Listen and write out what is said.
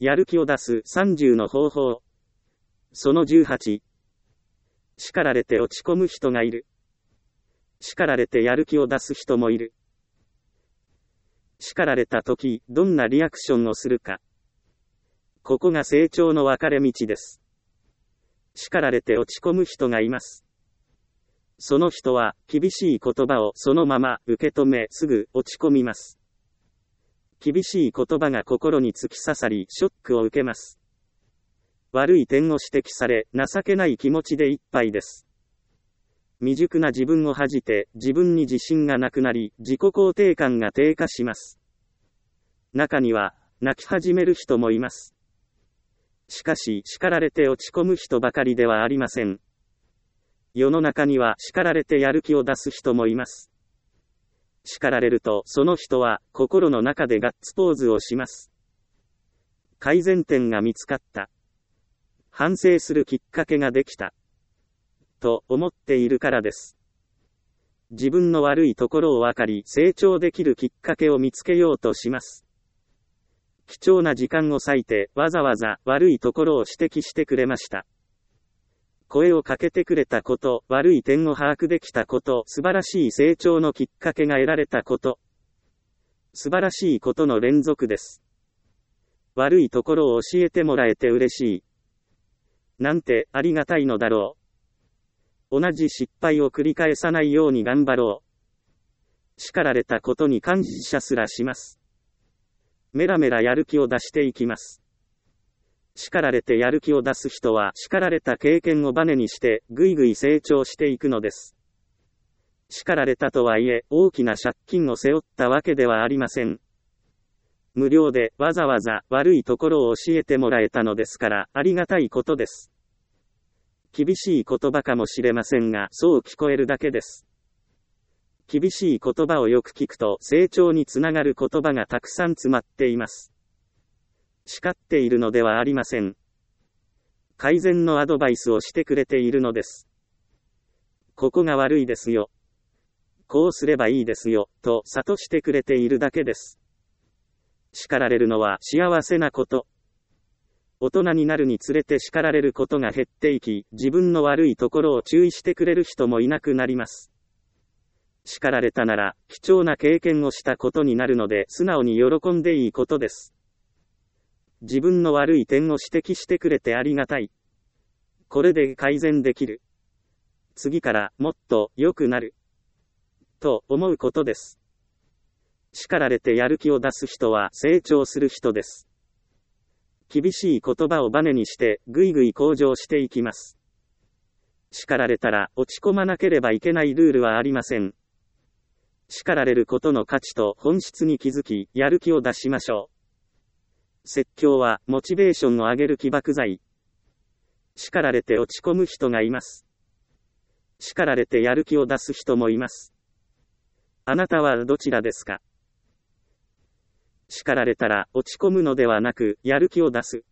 やる気を出す30の方法。その18。叱られて落ち込む人がいる。叱られてやる気を出す人もいる。叱られたとき、どんなリアクションをするか。ここが成長の分かれ道です。叱られて落ち込む人がいます。その人は、厳しい言葉をそのまま受け止め、すぐ落ち込みます。厳しい言葉が心に突き刺さり、ショックを受けます。悪い点を指摘され、情けない気持ちでいっぱいです。未熟な自分を恥じて、自分に自信がなくなり、自己肯定感が低下します。中には、泣き始める人もいます。しかし、叱られて落ち込む人ばかりではありません。世の中には、叱られてやる気を出す人もいます。叱られると、その人は、心の中でガッツポーズをします。改善点が見つかった。反省するきっかけができた。と思っているからです。自分の悪いところを分かり、成長できるきっかけを見つけようとします。貴重な時間を割いて、わざわざ悪いところを指摘してくれました。声をかけてくれたこと、悪い点を把握できたこと、素晴らしい成長のきっかけが得られたこと。素晴らしいことの連続です。悪いところを教えてもらえて嬉しい。なんてありがたいのだろう。同じ失敗を繰り返さないように頑張ろう。叱られたことに感謝すらします。メラメラやる気を出していきます。叱られてやる気を出す人は叱られた経験をバネにしてぐいぐい成長していくのです。叱られたとはいえ大きな借金を背負ったわけではありません。無料でわざわざ悪いところを教えてもらえたのですからありがたいことです。厳しい言葉かもしれませんが、そう聞こえるだけです。厳しい言葉をよく聞くと、成長につながる言葉がたくさん詰まっています。叱っているのではありません。改善のアドバイスをしてくれているのです。ここが悪いですよ。こうすればいいですよ、と諭してくれているだけです。叱られるのは幸せなこと。大人になるにつれて叱られることが減っていき、自分の悪いところを注意してくれる人もいなくなります。叱られたなら、貴重な経験をしたことになるので、素直に喜んでいいことです。自分の悪い点を指摘してくれてありがたい。これで改善できる。次からもっと良くなる。と思うことです。叱られてやる気を出す人は成長する人です。厳しい言葉をバネにして、ぐいぐい向上していきます。叱られたら、落ち込まなければいけないルールはありません。叱られることの価値と本質に気づき、やる気を出しましょう。説教は、モチベーションを上げる起爆剤。叱られて落ち込む人がいます。叱られてやる気を出す人もいます。あなたはどちらですか？叱られたら落ち込むのではなく、やる気を出す。